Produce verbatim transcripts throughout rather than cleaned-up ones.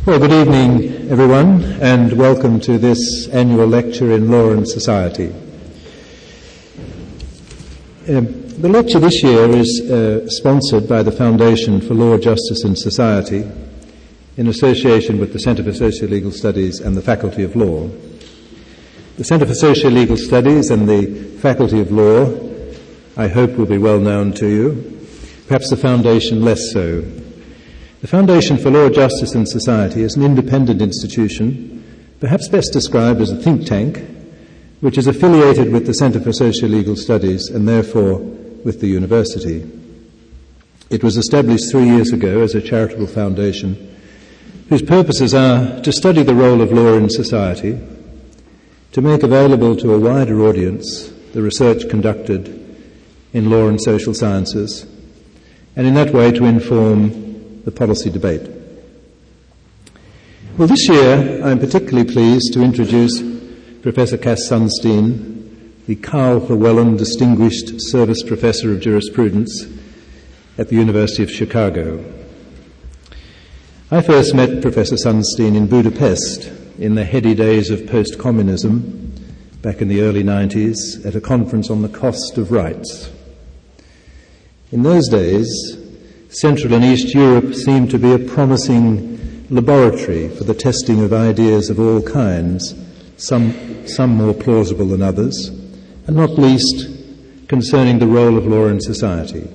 Well, good evening, everyone, and welcome to this annual lecture in Law and Society. Um, the lecture this year is uh, sponsored by the Foundation for Law, Justice and Society in association with the Centre for Socio-Legal Studies and the Faculty of Law. The Centre for Socio-Legal Studies and the Faculty of Law, I hope, will be well known to you, perhaps the Foundation less so. The Foundation for Law, Justice and Society is an independent institution, perhaps best described as a think tank, which is affiliated with the Centre for Socio-Legal Studies and therefore with the university. It was established three years ago as a charitable foundation whose purposes are to study the role of law in society, to make available to a wider audience the research conducted in law and social sciences, and in that way to inform the policy debate. Well, this year I'm particularly pleased to introduce Professor Cass Sunstein, the Carl Llewellyn Distinguished Service Professor of Jurisprudence at the University of Chicago. I first met Professor Sunstein in Budapest in the heady days of post-communism back in the early nineties at a conference on the cost of rights. In those days, Central and East Europe seemed to be a promising laboratory for the testing of ideas of all kinds, some, some more plausible than others, and not least concerning the role of law in society.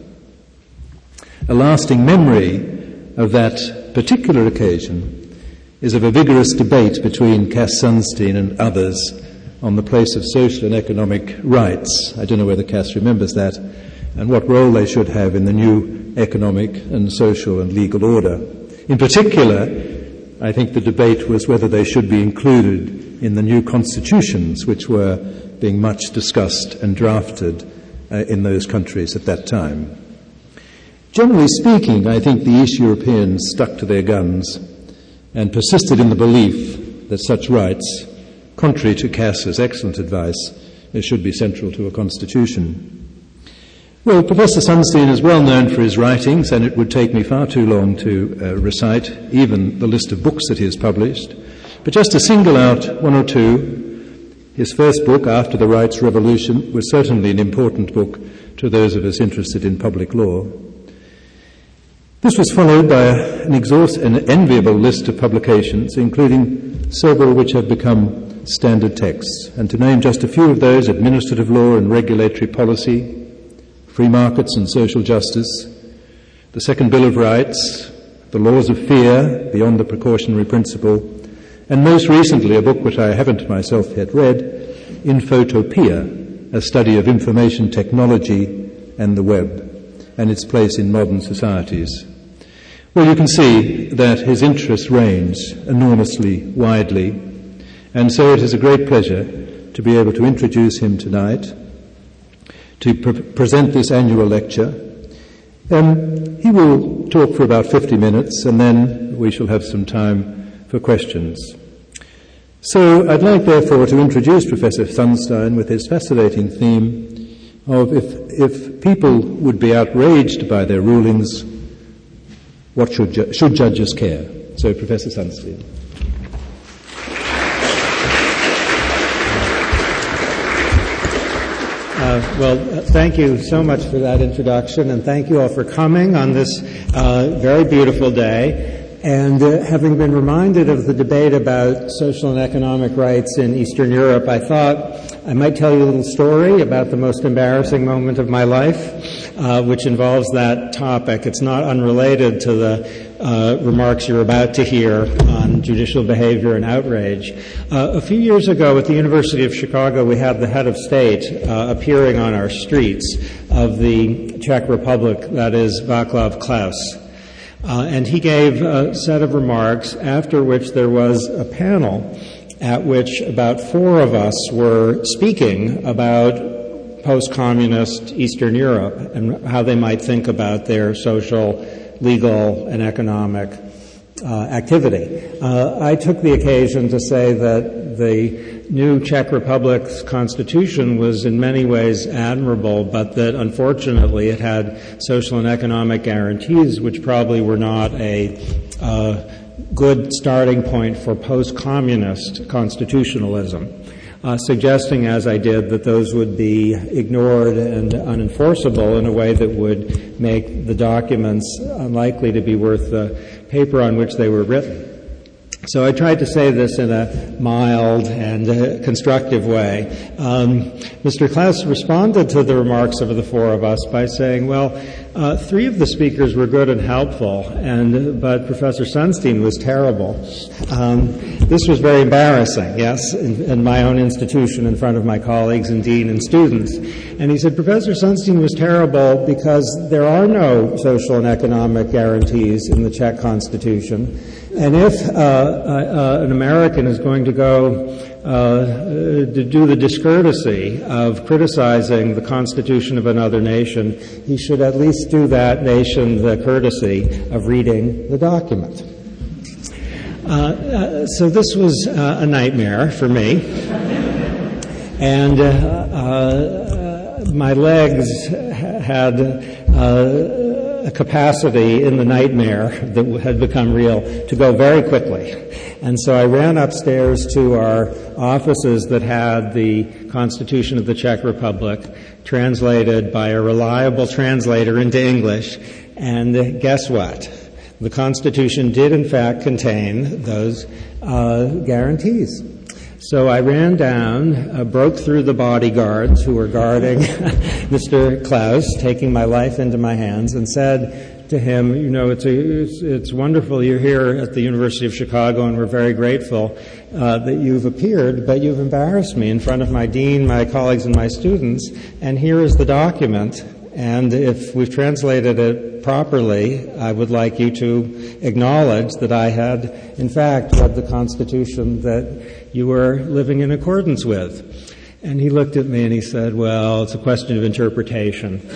A lasting memory of that particular occasion is of a vigorous debate between Cass Sunstein and others on the place of social and economic rights. I don't know whether Cass remembers that, and what role they should have in the new economic and social and legal order. In particular, I think the debate was whether they should be included in the new constitutions which were being much discussed and drafted uh, in those countries at that time. Generally speaking, I think the East Europeans stuck to their guns and persisted in the belief that such rights, contrary to Cass's excellent advice, should be central to a constitution. Well, Professor Sunstein is well known for his writings, and it would take me far too long to uh, recite even the list of books that he has published. But just to single out one or two, his first book, After the Rights Revolution, was certainly an important book to those of us interested in public law. This was followed by an, exhaust, an enviable list of publications, including several which have become standard texts. And to name just a few of those, Administrative Law and Regulatory Policy, Free Markets and Social Justice, the Second Bill of Rights, The Laws of Fear, Beyond the Precautionary Principle, and most recently a book which I haven't myself yet read, Infotopia, a study of information technology and the web, and its place in modern societies. Well, you can see that his interests range enormously widely, and so it is a great pleasure to be able to introduce him tonight to pre- present this annual lecture. Um, he will talk for about fifty minutes, and then we shall have some time for questions. So I'd like, therefore, to introduce Professor Sunstein with his fascinating theme of if, if people would be outraged by their rulings, what should, ju- should judges care? So, Professor Sunstein. Uh, well, uh, thank you so much for that introduction, and thank you all for coming on this uh, very beautiful day. And uh, having been reminded of the debate about social and economic rights in Eastern Europe, I thought I might tell you a little story about the most embarrassing moment of my life, uh, which involves that topic. It's not unrelated to the uh, remarks you're about to hear on judicial behavior and outrage. Uh, a few years ago at the University of Chicago, we had the head of state uh, appearing on our streets of the Czech Republic, that is Václav Klaus. Uh, and he gave a set of remarks, after which there was a panel at which about four of us were speaking about post-communist Eastern Europe and how they might think about their social, legal, and economic uh, activity. Uh, I took the occasion to say that the new Czech Republic's constitution was in many ways admirable, but that unfortunately it had social and economic guarantees which probably were not a uh, good starting point for post-communist constitutionalism, uh, suggesting, as I did, that those would be ignored and unenforceable in a way that would make the documents unlikely to be worth the paper on which they were written. So I tried to say this in a mild and uh, constructive way. Um, Mister Klaus responded to the remarks of the four of us by saying, well, uh, three of the speakers were good and helpful, and but Professor Sunstein was terrible. Um, this was very embarrassing, yes, in, in my own institution in front of my colleagues and dean and students. And he said, Professor Sunstein was terrible because there are no social and economic guarantees in the Czech Constitution. And if uh, uh, an American is going to go uh, to do the discourtesy of criticizing the Constitution of another nation, he should at least do that nation the courtesy of reading the document. Uh, uh, so this was uh, a nightmare for me. And uh, uh, my legs had uh, a capacity in the nightmare that had become real to go very quickly. And so I ran upstairs to our offices that had the Constitution of the Czech Republic translated by a reliable translator into English. And guess what? The Constitution did in fact contain those uh, guarantees. So I ran down, uh, broke through the bodyguards who were guarding Mister Klaus, taking my life into my hands, and said to him, you know, it's, a, it's, it's wonderful you're here at the University of Chicago, and we're very grateful uh, that you've appeared, but you've embarrassed me in front of my dean, my colleagues, and my students, and here is the document. And if we've translated it properly, I would like you to acknowledge that I had, in fact, read the Constitution that you were living in accordance with. And he looked at me and he said, well, it's a question of interpretation.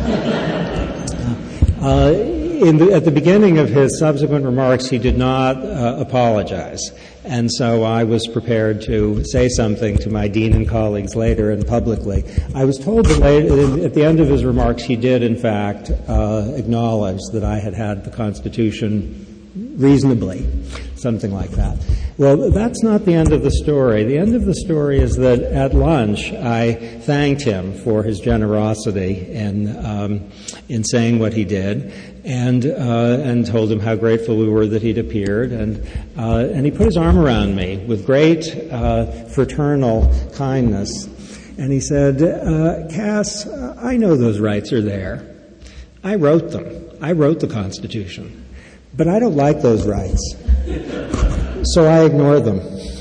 uh, in the, at the beginning of his subsequent remarks, he did not uh, apologize. And so I was prepared to say something to my dean and colleagues later and publicly. I was told that later, at the end of his remarks, he did, in fact, uh, acknowledge that I had had the Constitution reasonably, something like that. Well, that's not the end of the story. The end of the story is that at lunch, I thanked him for his generosity in, um, in saying what he did, and uh, and told him how grateful we were that he'd appeared, and uh, and he put his arm around me with great uh, fraternal kindness, and he said, uh, Cass, I know those rights are there. I wrote them. I wrote the Constitution, but I don't like those rights, so I ignore them.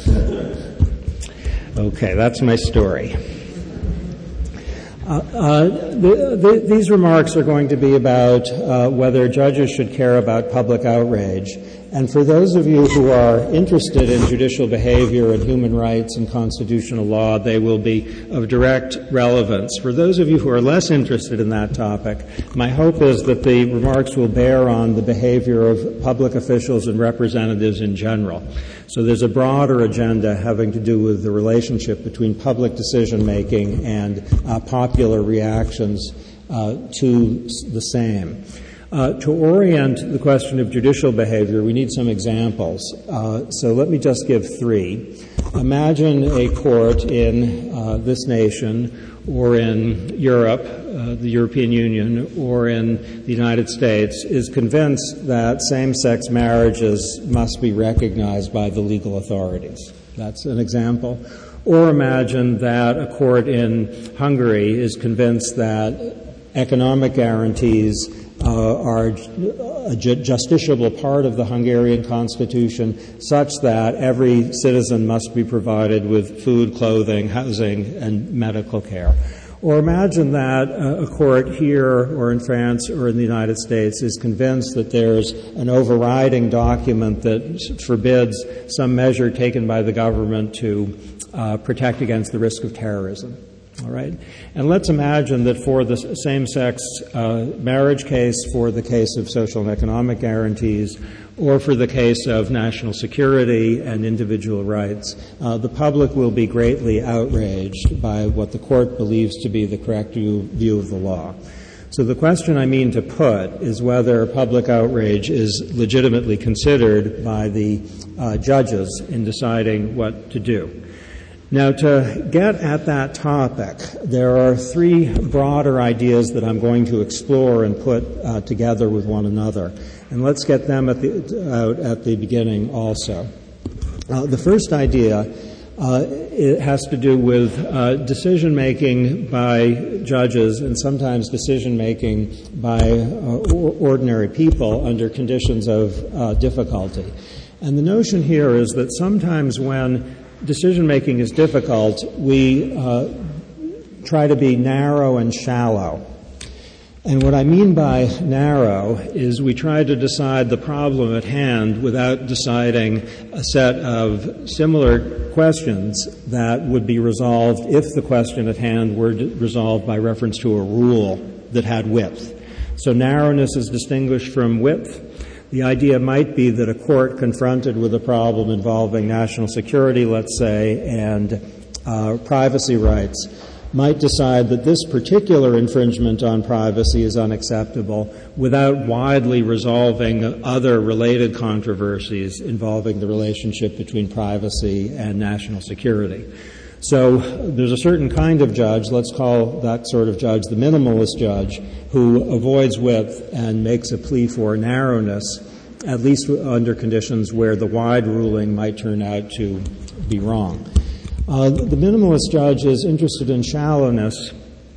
Okay, that's my story. Uh, uh, the, the, these remarks are going to be about uh, whether judges should care about public outrage. And for those of you who are interested in judicial behavior and human rights and constitutional law, they will be of direct relevance. For those of you who are less interested in that topic, my hope is that the remarks will bear on the behavior of public officials and representatives in general. So there's a broader agenda having to do with the relationship between public decision-making and uh, popular reactions uh, to the same. Uh, to orient the question of judicial behavior, we need some examples. Uh, so let me just give three. Imagine a court in uh, this nation or in Europe, uh, the European Union, or in the United States is convinced that same-sex marriages must be recognized by the legal authorities. That's an example. Or imagine that a court in Hungary is convinced that economic guarantees Uh, are a ju- justiciable part of the Hungarian constitution such that every citizen must be provided with food, clothing, housing, and medical care. Or imagine that uh, a court here or in France or in the United States is convinced that there's an overriding document that forbids some measure taken by the government to uh, protect against the risk of terrorism. All right, and let's imagine that for the same-sex uh, marriage case, for the case of social and economic guarantees, or for the case of national security and individual rights, uh, the public will be greatly outraged by what the court believes to be the correct view, view of the law. So the question I mean to put is whether public outrage is legitimately considered by the uh, judges in deciding what to do. Now, to get at that topic, there are three broader ideas that I'm going to explore and put uh, together with one another. And let's get them at the, out at the beginning also. Uh, the first idea uh, it has to do with uh, decision-making by judges and sometimes decision-making by uh, ordinary people under conditions of uh, difficulty. And the notion here is that sometimes when decision-making is difficult, we uh, try to be narrow and shallow. And what I mean by narrow is we try to decide the problem at hand without deciding a set of similar questions that would be resolved if the question at hand were resolved by reference to a rule that had width. So narrowness is distinguished from width. The idea might be that a court confronted with a problem involving national security, let's say, and uh, privacy rights might decide that this particular infringement on privacy is unacceptable without widely resolving other related controversies involving the relationship between privacy and national security. So there's a certain kind of judge, let's call that sort of judge the minimalist judge, who avoids width and makes a plea for narrowness, at least under conditions where the wide ruling might turn out to be wrong. Uh, the minimalist judge is interested in shallowness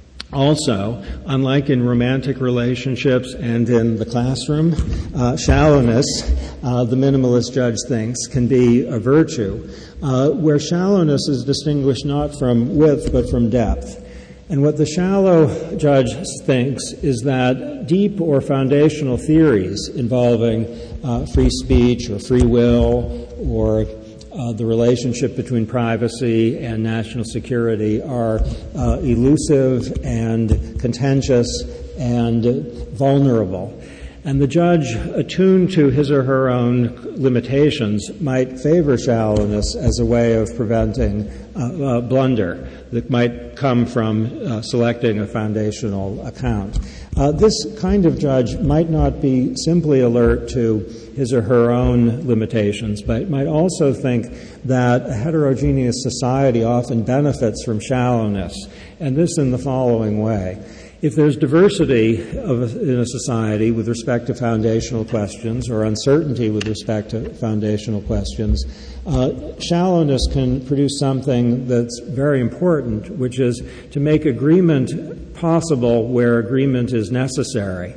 also, unlike in romantic relationships and in the classroom. Uh, shallowness, uh, the minimalist judge thinks, can be a virtue, uh, where shallowness is distinguished not from width but from depth. And what the shallow judge thinks is that deep or foundational theories involving uh, free speech or free will or Uh, the relationship between privacy and national security are uh, elusive and contentious and vulnerable. And the judge, attuned to his or her own limitations, might favor shallowness as a way of preventing uh, uh, blunder that might come from uh, selecting a foundational account. Uh, this kind of judge might not be simply alert to his or her own limitations, but might also think that a heterogeneous society often benefits from shallowness, and this in the following way. If there's diversity of a, in a society with respect to foundational questions or uncertainty with respect to foundational questions, uh, shallowness can produce something that's very important, which is to make agreement possible where agreement is necessary,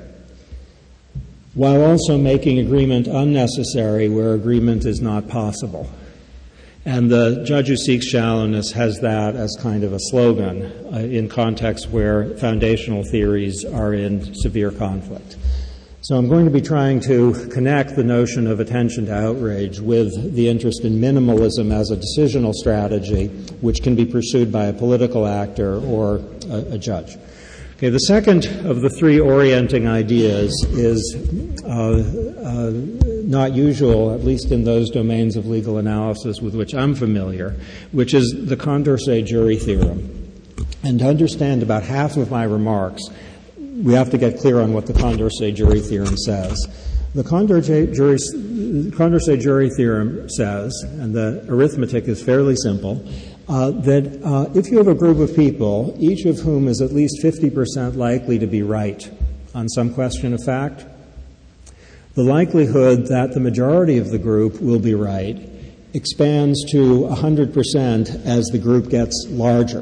while also making agreement unnecessary where agreement is not possible. And the judge who seeks shallowness has that as kind of a slogan uh, in contexts where foundational theories are in severe conflict. So I'm going to be trying to connect the notion of attention to outrage with the interest in minimalism as a decisional strategy, which can be pursued by a political actor or a, a judge. Okay, the second of the three orienting ideas is uh, uh, not usual, at least in those domains of legal analysis with which I'm familiar, which is the Condorcet jury theorem. And to understand about half of my remarks, we have to get clear on what the Condorcet jury theorem says. The Condorcet jury, Condorcet jury theorem says, and the arithmetic is fairly simple, Uh, that uh, if you have a group of people, each of whom is at least fifty percent likely to be right on some question of fact, the likelihood that the majority of the group will be right expands to one hundred percent as the group gets larger.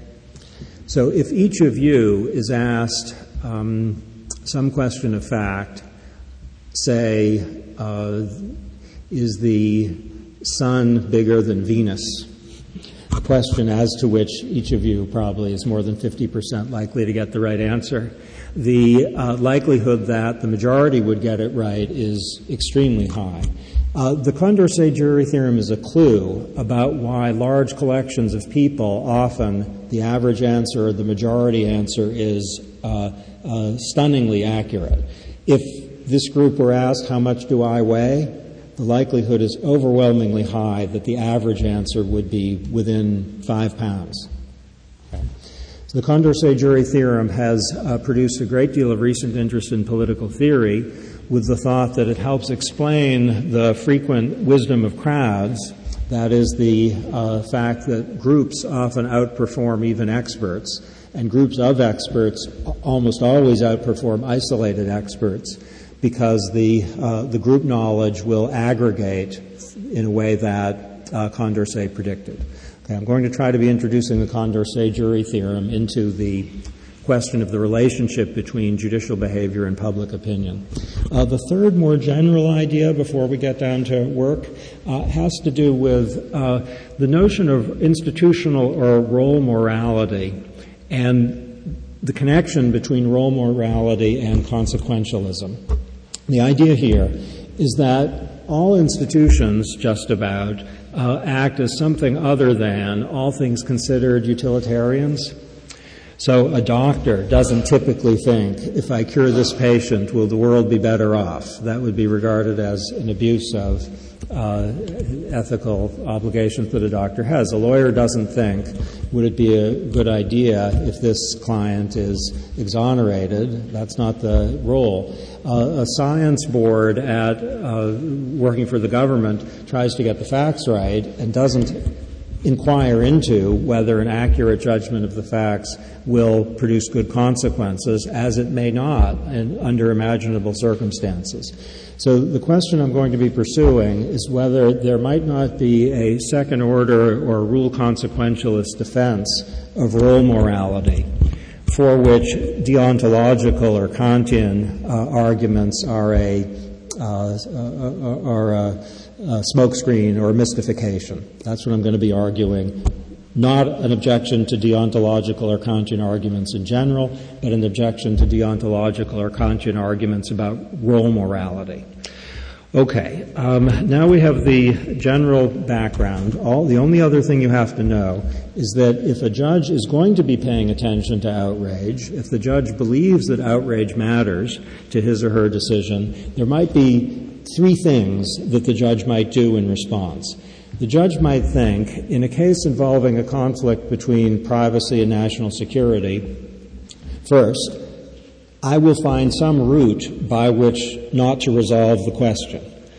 So if each of you is asked um, some question of fact, say, uh, is the sun bigger than Venus? A question as to which each of you probably is more than fifty percent likely to get the right answer. The uh, likelihood that the majority would get it right is extremely high. Uh, the Condorcet jury theorem is a clue about why large collections of people, often the average answer or the majority answer is uh, uh, stunningly accurate. If this group were asked, how much do I weigh? The likelihood is overwhelmingly high that the average answer would be within five pounds. Okay. The Condorcet jury theorem has uh, produced a great deal of recent interest in political theory, with the thought that it helps explain the frequent wisdom of crowds, that is, the uh, fact that groups often outperform even experts, and groups of experts almost always outperform isolated experts, because the, uh, the group knowledge will aggregate in a way that uh, Condorcet predicted. Okay, I'm going to try to be introducing the Condorcet jury theorem into the question of the relationship between judicial behavior and public opinion. Uh, the third, more general idea before we get down to work uh, has to do with uh, the notion of institutional or role morality and the connection between role morality and consequentialism. The idea here is that all institutions, just about, uh, act as something other than, all things considered, utilitarians. So a doctor doesn't typically think, if I cure this patient, will the world be better off? That would be regarded as an abuse of uh, ethical obligations that a doctor has. A lawyer doesn't think, would it be a good idea if this client is exonerated? That's not the role. Uh, a science board at uh, working for the government tries to get the facts right and doesn't inquire into whether an accurate judgment of the facts will produce good consequences, as it may not in, under imaginable circumstances. So the question I'm going to be pursuing is whether there might not be a second order or rule consequentialist defense of role morality, for which deontological or Kantian uh, arguments are a uh, uh, are a, a smokescreen or mystification. That's what I'm going to be arguing. Not an objection to deontological or Kantian arguments in general, but an objection to deontological or Kantian arguments about role morality. Okay, um, now we have the general background. All, the only other thing you have to know is that if a judge is going to be paying attention to outrage, if the judge believes that outrage matters to his or her decision, there might be three things that the judge might do in response. The judge might think, in a case involving a conflict between privacy and national security, first, I will find some route by which not to resolve the question.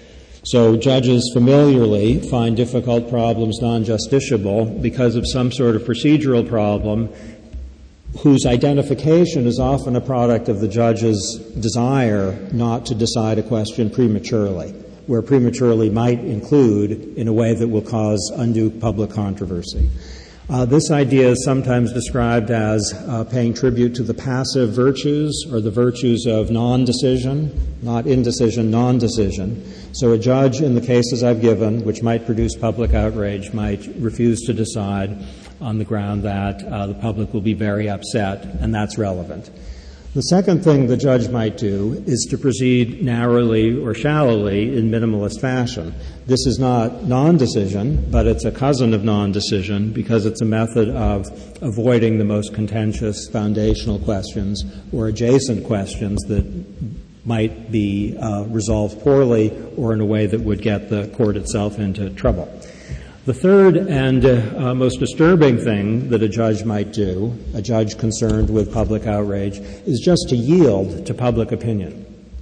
So judges familiarly find difficult problems non-justiciable because of some sort of procedural problem whose identification is often a product of the judge's desire not to decide a question prematurely, where prematurely might include in a way that will cause undue public controversy. Uh, this idea is sometimes described as uh, paying tribute to the passive virtues or the virtues of non-decision, not indecision, non-decision. So a judge in the cases I've given, which might produce public outrage, might refuse to decide on the ground that uh, the public will be very upset, and that's relevant. The second thing the judge might do is to proceed narrowly or shallowly in minimalist fashion. This is not non-decision, but it's a cousin of non-decision because it's a method of avoiding the most contentious foundational questions or adjacent questions that might be uh, resolved poorly or in a way that would get the court itself into trouble. The third and uh, most disturbing thing that a judge might do, a judge concerned with public outrage, is just to yield to public opinion.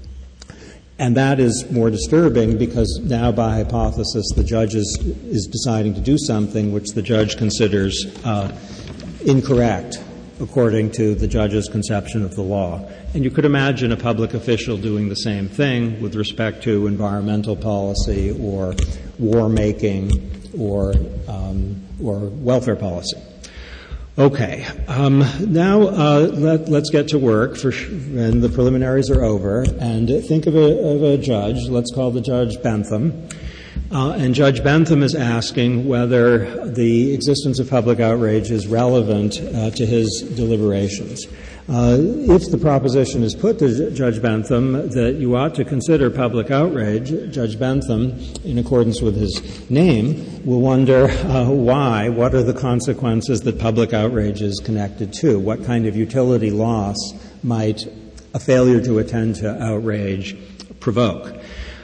And that is more disturbing because now, by hypothesis, the judge is, is deciding to do something which the judge considers uh, incorrect according to the judge's conception of the law. And you could imagine a public official doing the same thing with respect to environmental policy or war-making or um, or welfare policy. Okay, um, now uh, let, let's get to work, for sh- and the preliminaries are over, and think of a, of a judge. Let's call the judge Bentham. Uh, and Judge Bentham is asking whether the existence of public outrage is relevant uh, to his deliberations. Uh, if the proposition is put to J- Judge Bentham that you ought to consider public outrage, Judge Bentham, in accordance with his name, will wonder uh, why, what are the consequences that public outrage is connected to? What kind of utility loss might a failure to attend to outrage provoke?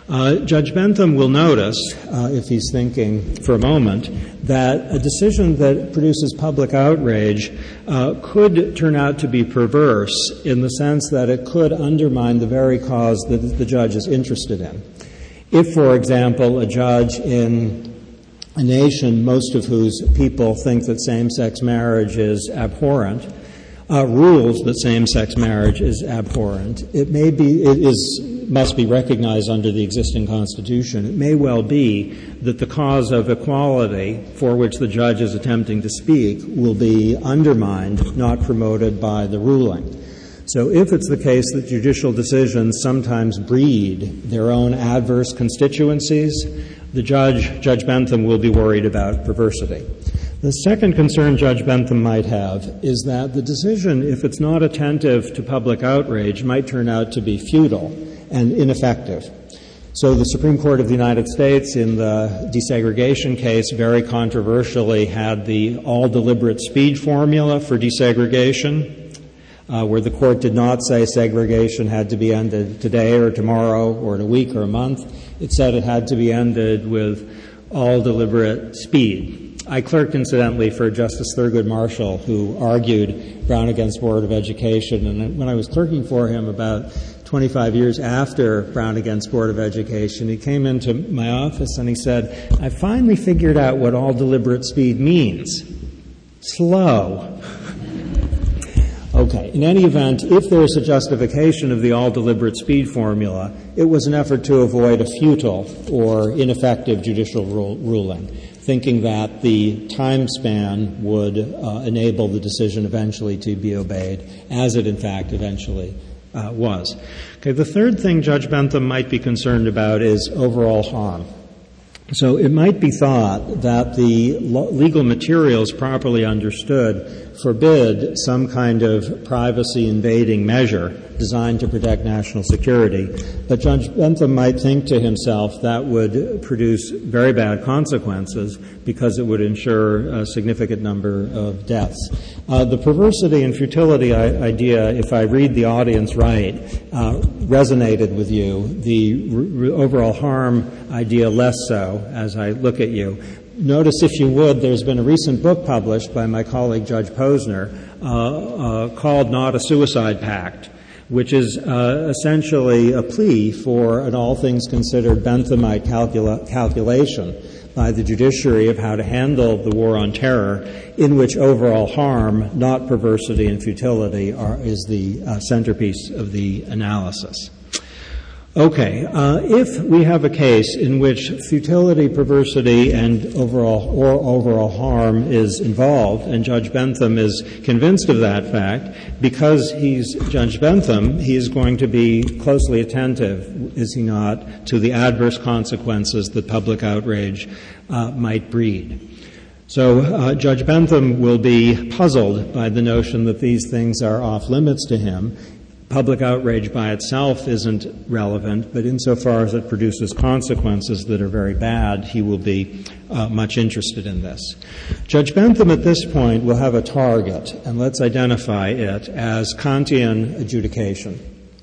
Uh, Judge Bentham will notice, uh, if he's thinking for a moment, that a decision that produces public outrage uh, could turn out to be perverse in the sense that it could undermine the very cause that the judge is interested in. If, for example, a judge in a nation, most of whose people think that same-sex marriage is abhorrent, uh, rules that same-sex marriage is abhorrent, it may be, it is, must be recognized under the existing Constitution. It may well be that the cause of equality for which the judge is attempting to speak will be undermined, not promoted by the ruling. So if it's the case that judicial decisions sometimes breed their own adverse constituencies, the judge, Judge Bentham, will be worried about perversity. The second concern Judge Bentham might have is that the decision, if it's not attentive to public outrage, might turn out to be futile and ineffective. So the Supreme Court of the United States in the desegregation case very controversially had the all-deliberate speed formula for desegregation, Uh, where the court did not say segregation had to be ended today or tomorrow or in a week or a month. It said it had to be ended with all deliberate speed. I clerked, incidentally, for Justice Thurgood Marshall, who argued Brown against Board of Education. And when I was clerking for him about twenty-five years after Brown against Board of Education, he came into my office and he said, "I finally figured out what all deliberate speed means. Slow." Okay. In any event, if there is a justification of the all-deliberate speed formula, it was an effort to avoid a futile or ineffective judicial rule, ruling, thinking that the time span would uh, enable the decision eventually to be obeyed, as it in fact eventually uh, was. Okay. The third thing Judge Bentham might be concerned about is overall harm. So it might be thought that the legal materials properly understood forbid some kind of privacy-invading measure designed to protect national security. But Judge Bentham might think to himself that would produce very bad consequences because it would ensure a significant number of deaths. Uh, the perversity and futility idea, if I read the audience right, uh, resonated with you. The r- overall harm idea less so, as I look at you. Notice, if you would, there's been a recent book published by my colleague Judge Posner uh, uh, called Not a Suicide Pact, which is uh, essentially a plea for an all things considered Benthamite calcula- calculation by the judiciary of how to handle the war on terror, in which overall harm, not perversity and futility, are, is the uh, centerpiece of the analysis. Okay, uh, if we have a case in which futility, perversity, and overall or overall harm is involved, and Judge Bentham is convinced of that fact, because he's Judge Bentham, he is going to be closely attentive, is he not, to the adverse consequences that public outrage uh, might breed. So uh, Judge Bentham will be puzzled by the notion that these things are off limits to him. Public outrage by itself isn't relevant, but insofar as it produces consequences that are very bad, he will be uh, much interested in this. Judge Bentham at this point will have a target, and let's identify it as Kantian adjudication.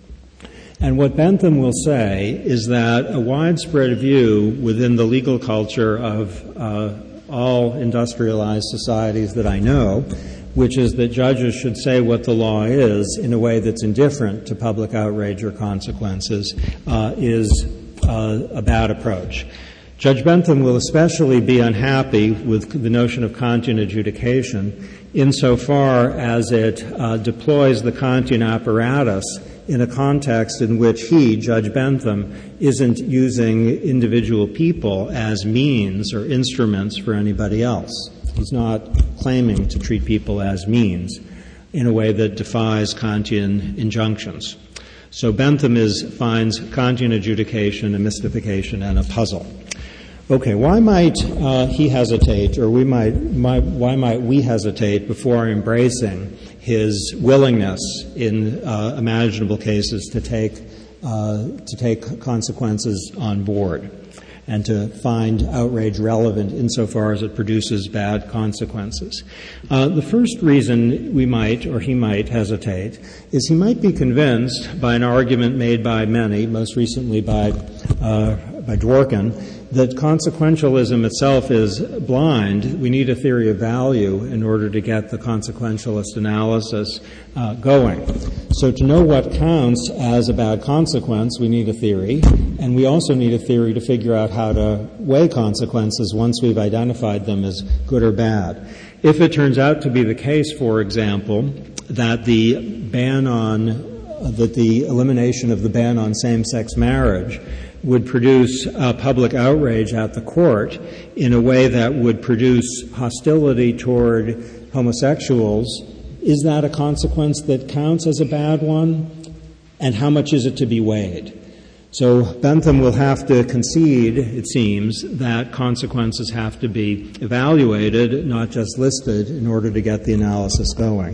And what Bentham will say is that a widespread view within the legal culture of uh, all industrialized societies that I know, which is that judges should say what the law is in a way that's indifferent to public outrage or consequences, uh, is uh, a bad approach. Judge Bentham will especially be unhappy with the notion of Kantian adjudication insofar as it uh, deploys the Kantian apparatus in a context in which he, Judge Bentham, isn't using individual people as means or instruments for anybody else. He's not claiming to treat people as means in a way that defies Kantian injunctions. So Bentham is, finds Kantian adjudication a mystification and a puzzle. Okay, why might uh, he hesitate, or we might, might, why might we hesitate before embracing his willingness in uh, imaginable cases to take uh, to take consequences on board and to find outrage relevant insofar as it produces bad consequences? Uh, the first reason we might, or he might, hesitate is he might be convinced by an argument made by many, most recently by uh, by Dworkin, that consequentialism itself is blind. We need a theory of value in order to get the consequentialist analysis uh, going. So to know what counts as a bad consequence, we need a theory, and we also need a theory to figure out how to weigh consequences once we've identified them as good or bad. If it turns out to be the case, for example, that the ban on, uh, that the elimination of the ban on same-sex marriage would produce uh, public outrage at the court in a way that would produce hostility toward homosexuals, is that a consequence that counts as a bad one? And how much is it to be weighed? So Bentham will have to concede, it seems, that consequences have to be evaluated, not just listed, in order to get the analysis going.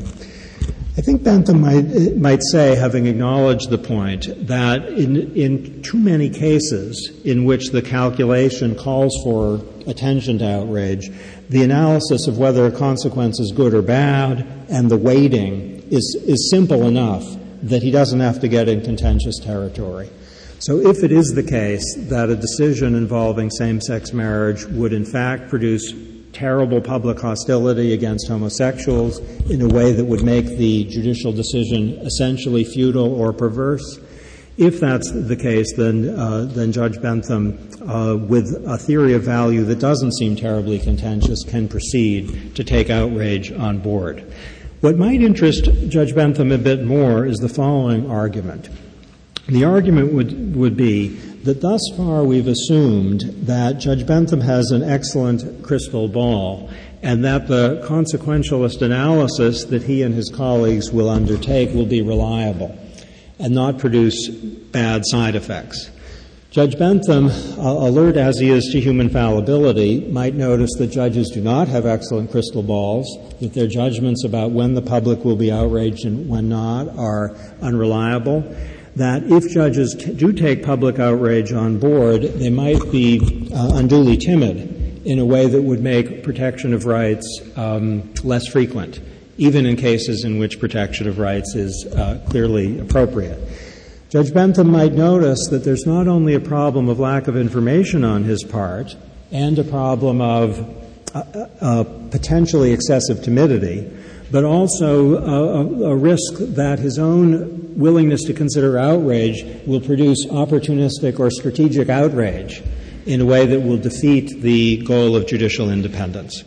I think Bentham might, might say, having acknowledged the point, that in, in too many cases in which the calculation calls for attention to outrage, the analysis of whether a consequence is good or bad and the weighting is, is simple enough that he doesn't have to get in contentious territory. So if it is the case that a decision involving same-sex marriage would in fact produce terrible public hostility against homosexuals in a way that would make the judicial decision essentially futile or perverse, if that's the case, then uh, then Judge Bentham, uh, with a theory of value that doesn't seem terribly contentious, can proceed to take outrage on board. What might interest Judge Bentham a bit more is the following argument. The argument would, would be that thus far we've assumed that Judge Bentham has an excellent crystal ball and that the consequentialist analysis that he and his colleagues will undertake will be reliable and not produce bad side effects. Judge Bentham, uh, alert as he is to human fallibility, might notice that judges do not have excellent crystal balls, that their judgments about when the public will be outraged and when not are unreliable, that if judges t- do take public outrage on board, they might be uh, unduly timid in a way that would make protection of rights um, less frequent, even in cases in which protection of rights is uh, clearly appropriate. Judge Bentham might notice that there's not only a problem of lack of information on his part and a problem of uh, uh, potentially excessive timidity, but also a, a risk that his own willingness to consider outrage will produce opportunistic or strategic outrage in a way that will defeat the goal of judicial independence.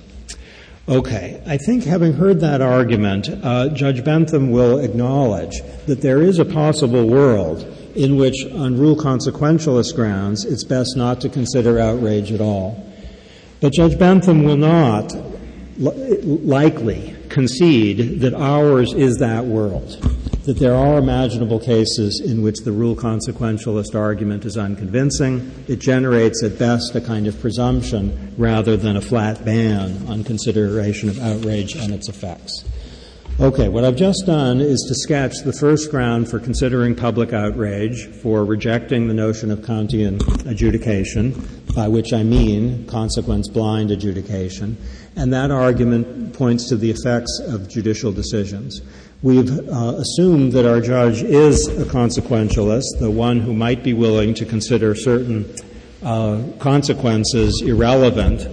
Okay, I think having heard that argument, uh, Judge Bentham will acknowledge that there is a possible world in which, on rule consequentialist grounds, it's best not to consider outrage at all. But Judge Bentham will not li- likely concede that ours is that world, that there are imaginable cases in which the rule consequentialist argument is unconvincing. It generates at best a kind of presumption rather than a flat ban on consideration of outrage and its effects. Okay, what I've just done is to sketch the first ground for considering public outrage, for rejecting the notion of Kantian adjudication, by which I mean consequence-blind adjudication, and that argument points to the effects of judicial decisions. We've uh, assumed that our judge is a consequentialist, the one who might be willing to consider certain uh, consequences irrelevant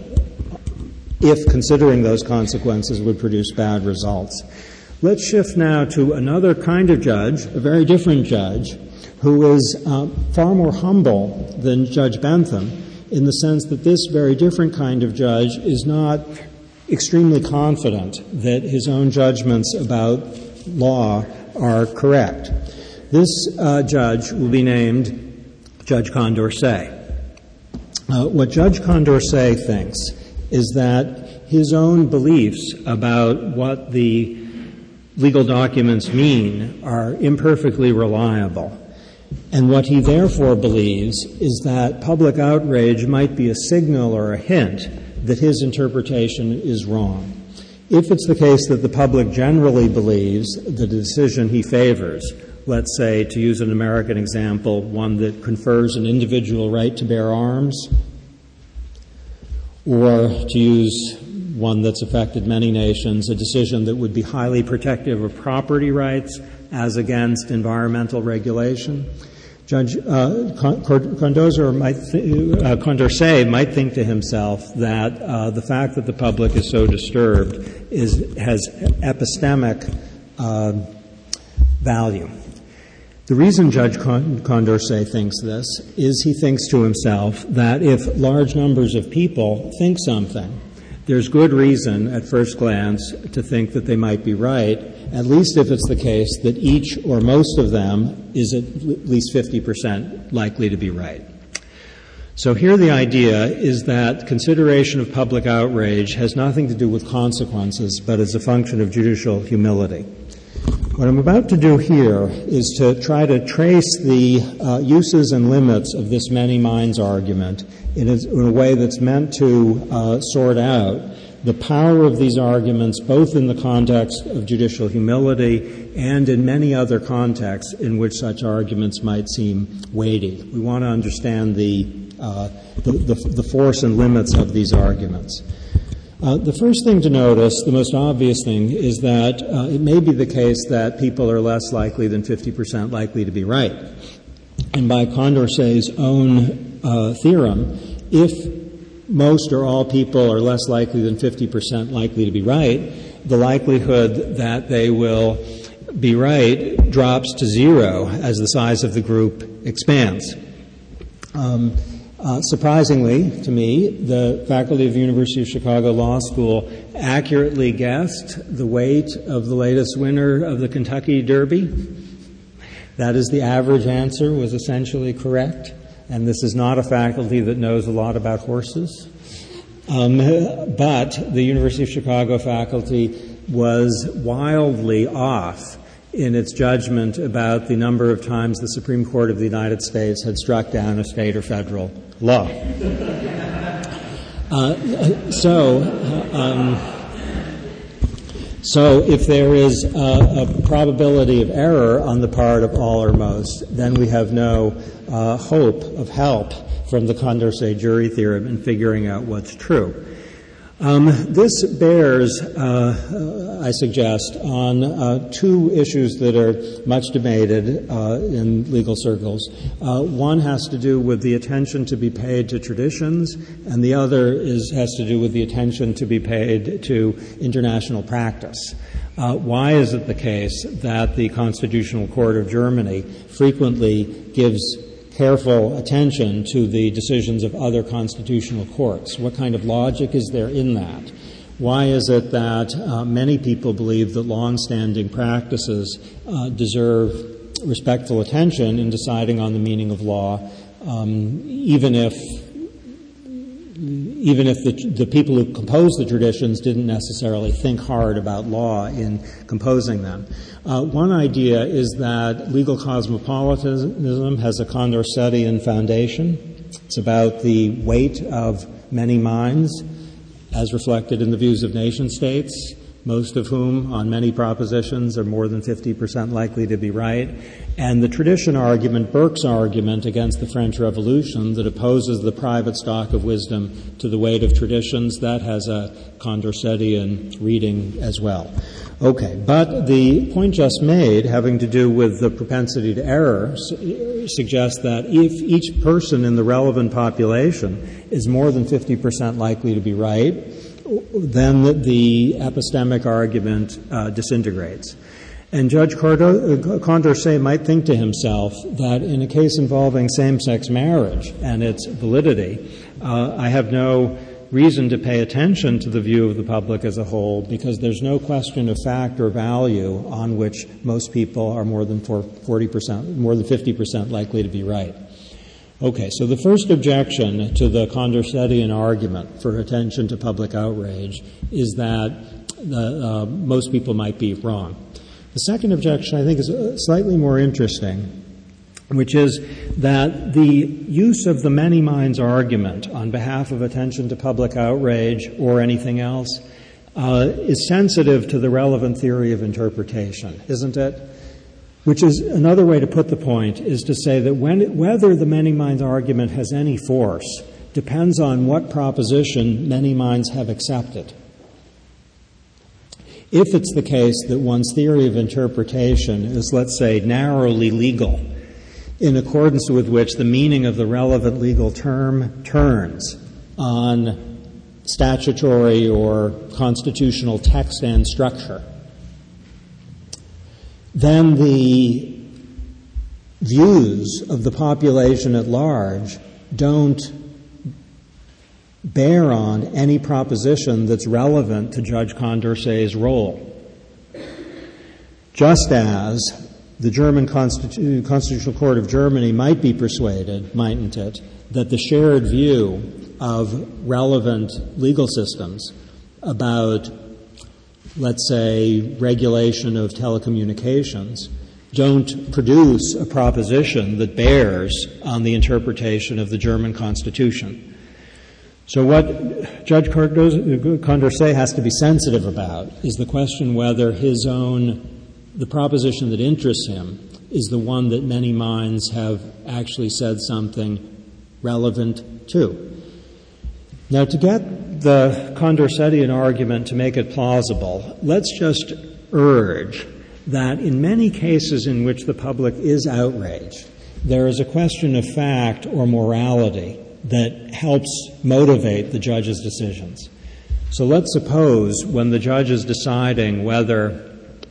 if considering those consequences would produce bad results. Let's shift now to another kind of judge, a very different judge, who is uh, far more humble than Judge Bentham in the sense that this very different kind of judge is not extremely confident that his own judgments about law are correct. This uh, judge will be named Judge Condorcet. Uh, what Judge Condorcet thinks is that his own beliefs about what the legal documents mean are imperfectly reliable. And what he therefore believes is that public outrage might be a signal or a hint that his interpretation is wrong. If it's the case that the public generally believes the decision he favors, let's say, to use an American example, one that confers an individual right to bear arms, or to use one that's affected many nations, a decision that would be highly protective of property rights as against environmental regulation, Judge uh, Condorcet might, th- uh, Condorcet might think to himself that uh, the fact that the public is so disturbed is has epistemic uh, value. The reason Judge Condorcet thinks this is he thinks to himself that if large numbers of people think something, there's good reason at first glance to think that they might be right, at least if it's the case that each or most of them is at least fifty percent likely to be right. So here the idea is that consideration of public outrage has nothing to do with consequences, but is a function of judicial humility. What I'm about to do here is to try to trace the uh, uses and limits of this many minds argument in a, in a way that's meant to uh, sort out the power of these arguments both in the context of judicial humility and in many other contexts in which such arguments might seem weighty. We want to understand the, uh, the, the, the force and limits of these arguments. Uh, the first thing to notice, the most obvious thing, is that uh, it may be the case that people are less likely than fifty percent likely to be right. And by Condorcet's own uh, theorem, if most or all people are less likely than fifty percent likely to be right, the likelihood that they will be right drops to zero as the size of the group expands. Um, Uh, surprisingly to me, the faculty of the University of Chicago Law School accurately guessed the weight of the latest winner of the Kentucky Derby. That is, the average answer was essentially correct, and this is not a faculty that knows a lot about horses. Um, but the University of Chicago faculty was wildly off in its judgment about the number of times the Supreme Court of the United States had struck down a state or federal law. Uh, so, um, so if there is a, a probability of error on the part of all or most, then we have no uh, hope of help from the Condorcet jury theorem in figuring out what's true. Um, this bears, uh, I suggest, on uh, two issues that are much debated uh, in legal circles. Uh, one has to do with the attention to be paid to traditions, and the other is has to do with the attention to be paid to international practice. Uh, why is it the case that the Constitutional Court of Germany frequently gives careful attention to the decisions of other constitutional courts? What kind of logic is there in that? Why is it that uh, many people believe that long-standing practices uh, deserve respectful attention in deciding on the meaning of law, um, even if even if the, the people who compose the traditions didn't necessarily think hard about law in composing them? Uh, one idea is that legal cosmopolitanism has a Condorcetian foundation. It's about the weight of many minds as reflected in the views of nation-states, most of whom on many propositions are more than fifty percent likely to be right. And the tradition argument, Burke's argument against the French Revolution that opposes the private stock of wisdom to the weight of traditions, that has a Condorcetian reading as well. Okay, but the point just made, having to do with the propensity to error, su- suggests that if each person in the relevant population is more than fifty percent likely to be right, then the, the epistemic argument uh, disintegrates. And Judge Condorcet might think to himself that in a case involving same-sex marriage and its validity, uh, I have no reason to pay attention to the view of the public as a whole because there's no question of fact or value on which most people are more than forty percent, more than fifty percent likely to be right. Okay, so the first objection to the Condorcetian argument for attention to public outrage is that the, uh, most people might be wrong. The second objection, I think, is slightly more interesting, which is that the use of the many minds argument on behalf of attention to public outrage or anything else uh, is sensitive to the relevant theory of interpretation, isn't it? Which is another way to put the point is to say that when, whether the many minds argument has any force depends on what proposition many minds have accepted. If it's the case that one's theory of interpretation is, let's say, narrowly legal, in accordance with which the meaning of the relevant legal term turns on statutory or constitutional text and structure, then the views of the population at large don't bear on any proposition that's relevant to Judge Condorcet's role. Just as the German Constitu- Constitutional Court of Germany might be persuaded, mightn't it, that the shared view of relevant legal systems about, let's say, regulation of telecommunications don't produce a proposition that bears on the interpretation of the German Constitution. So what Judge Condorcet has to be sensitive about is the question whether his own, the proposition that interests him, is the one that many minds have actually said something relevant to. Now, to get the Condorcetian argument to make it plausible, let's just urge that in many cases in which the public is outraged, there is a question of fact or morality that helps motivate the judge's decisions. So let's suppose when the judge is deciding whether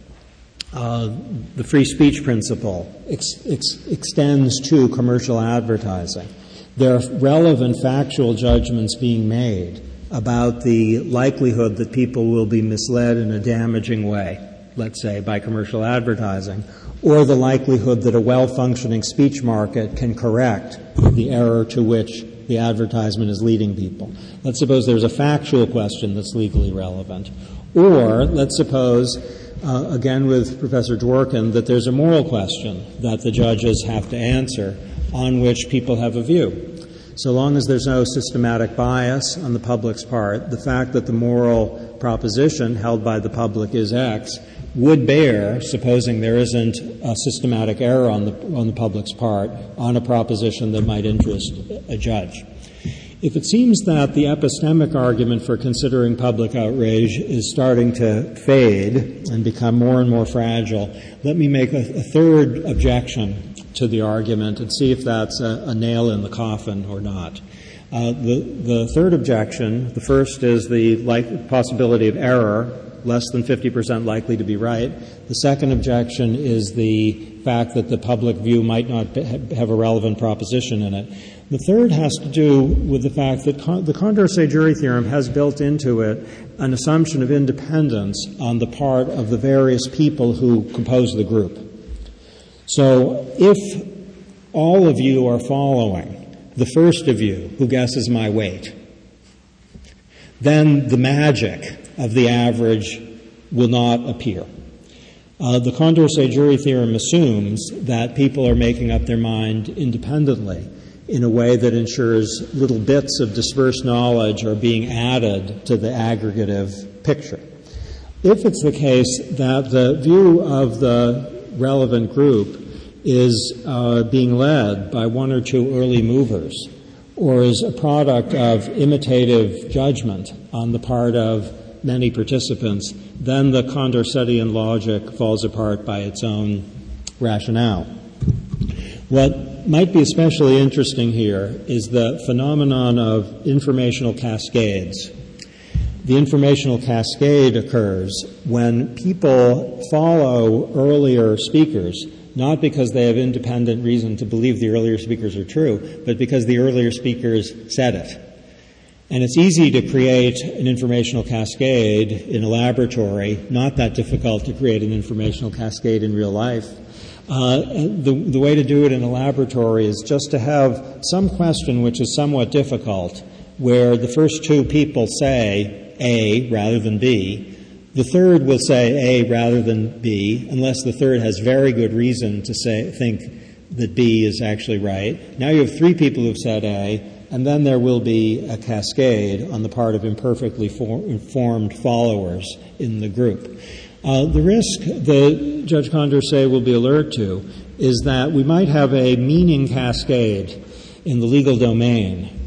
uh, the free speech principle ex- ex- extends to commercial advertising, there are relevant factual judgments being made about the likelihood that people will be misled in a damaging way, let's say by commercial advertising, or the likelihood that a well-functioning speech market can correct the error to which the advertisement is leading people. Let's suppose there's a factual question that's legally relevant. Or let's suppose, uh, again with Professor Dworkin, that there's a moral question that the judges have to answer on which people have a view. So long as there's no systematic bias on the public's part, the fact that the moral proposition held by the public is X would bear, supposing there isn't a systematic error on the on the public's part, on a proposition that might interest a judge. If it seems that the epistemic argument for considering public outrage is starting to fade and become more and more fragile, let me make a, a third objection to the argument and see if that's a, a nail in the coffin or not. Uh, the, the third objection, the first is the like, possibility of error, less than fifty percent likely to be right. The second objection is the fact that the public view might not be, have a relevant proposition in it. The third has to do with the fact that con- the Condorcet jury theorem has built into it an assumption of independence on the part of the various people who compose the group. So if all of you are following the first of you who guesses my weight, then the magic of the average will not appear. Uh, the Condorcet jury theorem assumes that people are making up their mind independently in a way that ensures little bits of dispersed knowledge are being added to the aggregative picture. If it's the case that the view of the relevant group is uh, being led by one or two early movers, or is a product of imitative judgment on the part of many participants, then the Condorcetian logic falls apart by its own rationale. What might be especially interesting here is the phenomenon of informational cascades. The informational cascade occurs when people follow earlier speakers, not because they have independent reason to believe the earlier speakers are true, but because the earlier speakers said it. And it's easy to create an informational cascade in a laboratory, not that difficult to create an informational cascade in real life. Uh, the, the way to do it in a laboratory is just to have some question which is somewhat difficult, where the first two people say A rather than B. The third will say A rather than B, unless the third has very good reason to say think that B is actually right. Now you have three people who've said A, and then there will be a cascade on the part of imperfectly for, informed followers in the group. Uh, the risk that Judge Condorcet will be alert to is that we might have a meaning cascade in the legal domain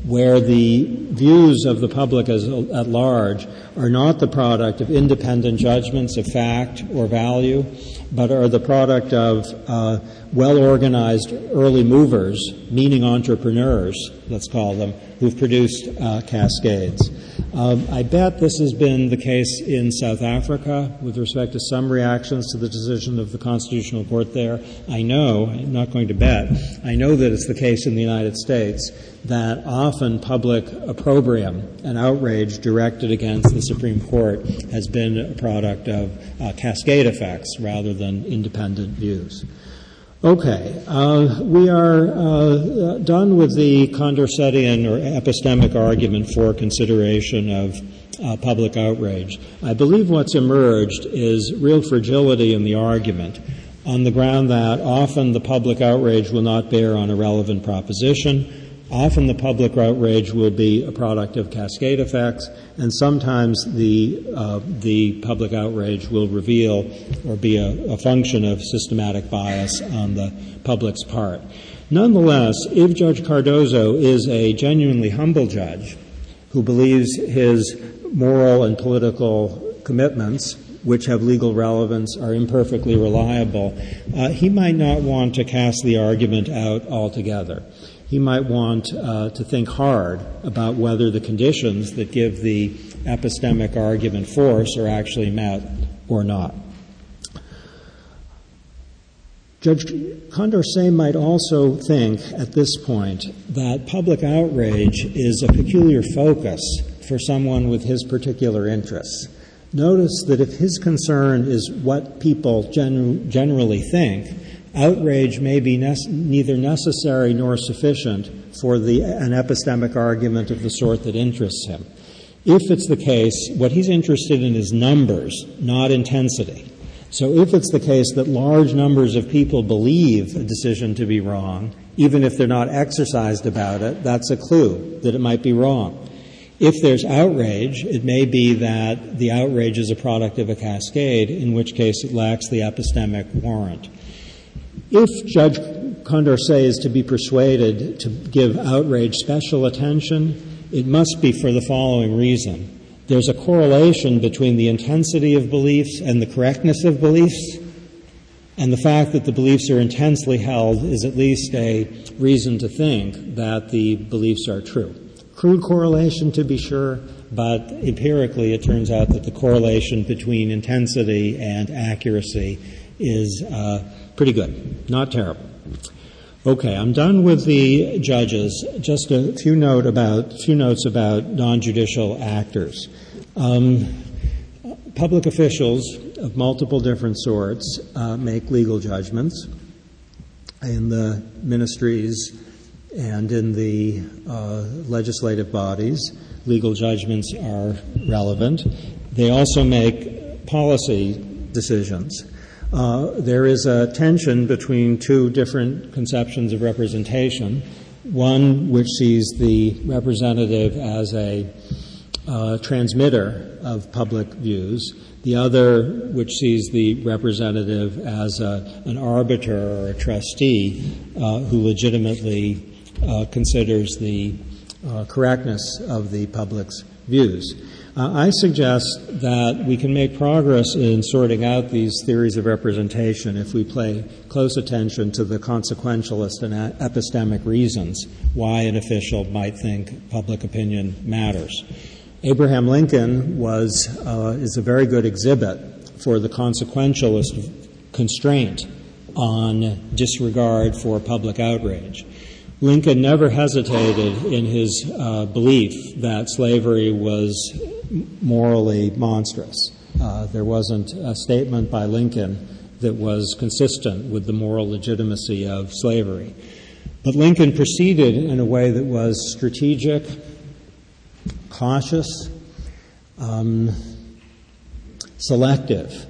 where the views of the public as, at large are not the product of independent judgments of fact or value, but are the product of uh, well-organized early movers, meaning entrepreneurs, let's call them, who've produced uh, cascades. Um, I bet this has been the case in South Africa with respect to some reactions to the decision of the Constitutional Court there. I know, I'm not going to bet, I know that it's the case in the United States that often public opprobrium and outrage directed against the Supreme Court has been a product of uh, cascade effects rather than independent views. Okay, uh, we are uh, done with the Condorcetian or epistemic argument for consideration of uh, public outrage. I believe what's emerged is real fragility in the argument on the ground that often the public outrage will not bear on a relevant proposition. Often the public outrage will be a product of cascade effects, and sometimes the uh, the public outrage will reveal or be a, a function of systematic bias on the public's part. Nonetheless, if Judge Cardozo is a genuinely humble judge who believes his moral and political commitments, which have legal relevance, are imperfectly reliable, uh, he might not want to cast the argument out altogether. He might want uh, to think hard about whether the conditions that give the epistemic argument force are actually met or not. Judge Condorcet might also think at this point that public outrage is a peculiar focus for someone with his particular interests. Notice that if his concern is what people gen- generally think, outrage may be ne- neither necessary nor sufficient for the, an epistemic argument of the sort that interests him. If it's the case, what he's interested in is numbers, not intensity. So if it's the case that large numbers of people believe a decision to be wrong, even if they're not exercised about it, that's a clue that it might be wrong. If there's outrage, it may be that the outrage is a product of a cascade, in which case it lacks the epistemic warrant. If Judge Condorcet is to be persuaded to give outrage special attention, it must be for the following reason. There's a correlation between the intensity of beliefs and the correctness of beliefs, and the fact that the beliefs are intensely held is at least a reason to think that the beliefs are true. Crude correlation, to be sure, but empirically it turns out that the correlation between intensity and accuracy is uh, pretty good, not terrible. Okay, I'm done with the judges. Just a few note about few notes about non-judicial actors. Um, public officials of multiple different sorts uh, make legal judgments in the ministries and in the uh, legislative bodies. Legal judgments are relevant. They also make policy decisions. Uh, there is a tension between two different conceptions of representation, one which sees the representative as a uh, transmitter of public views, the other which sees the representative as a, an arbiter or a trustee uh, who legitimately uh, considers the uh, correctness of the public's views. Uh, I suggest that we can make progress in sorting out these theories of representation if we pay close attention to the consequentialist and a- epistemic reasons why an official might think public opinion matters. Abraham Lincoln was uh, is a very good exhibit for the consequentialist constraint on disregard for public outrage. Lincoln never hesitated in his uh, belief that slavery was morally monstrous. Uh, there wasn't a statement by Lincoln that was consistent with the moral legitimacy of slavery. But Lincoln proceeded in a way that was strategic, cautious, um, selective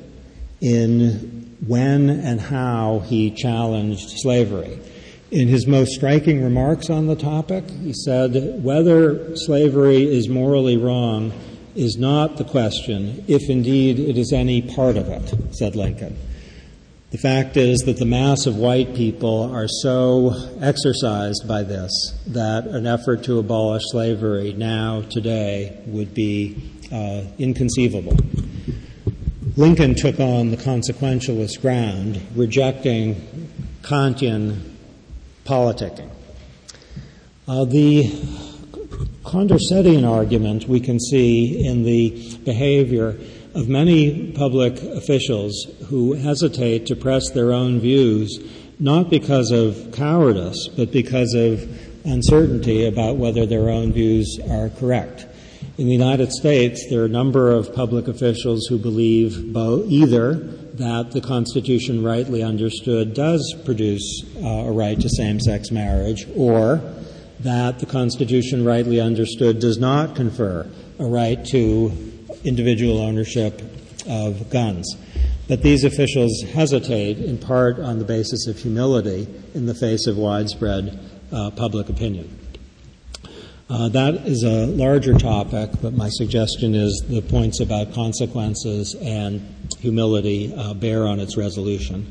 in when and how he challenged slavery. In his most striking remarks on the topic, he said, whether slavery is morally wrong is not the question, if indeed it is any part of it, said Lincoln. The fact is that the mass of white people are so exercised by this that an effort to abolish slavery now, today, would be uh, inconceivable. Lincoln took on the consequentialist ground, rejecting Kantian politicking. Uh, the Condorcetian argument we can see in the behavior of many public officials who hesitate to press their own views, not because of cowardice, but because of uncertainty about whether their own views are correct. In the United States, there are a number of public officials who believe both, either that the Constitution rightly understood does produce uh, a right to same-sex marriage, or that the Constitution rightly understood does not confer a right to individual ownership of guns. But these officials hesitate in part on the basis of humility in the face of widespread uh, public opinion. Uh, that is a larger topic, but my suggestion is the points about consequences and humility uh, bear on its resolution.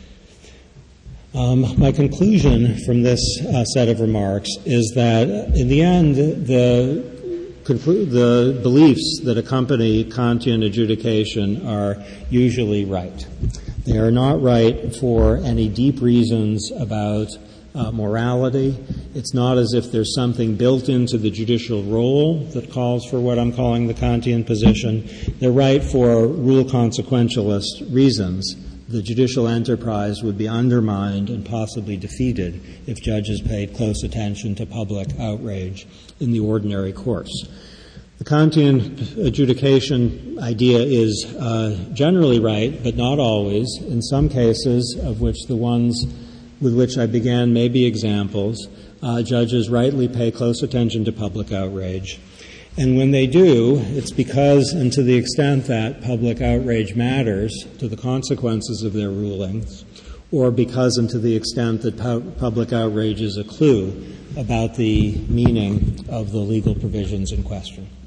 Um, my conclusion from this uh, set of remarks is that in the end, the Conclu- the beliefs that accompany Kantian adjudication are usually right. They are not right for any deep reasons about uh, morality. It's not as if there's something built into the judicial role that calls for what I'm calling the Kantian position. They're right for rule consequentialist reasons. The judicial enterprise would be undermined and possibly defeated if judges paid close attention to public outrage in the ordinary course. The Kantian adjudication idea is uh, generally right, but not always. In some cases, of which the ones with which I began may be examples, uh, judges rightly pay close attention to public outrage. And when they do, it's because and to the extent that public outrage matters to the consequences of their rulings, or because and to the extent that pu- public outrage is a clue about the meaning of the legal provisions in question.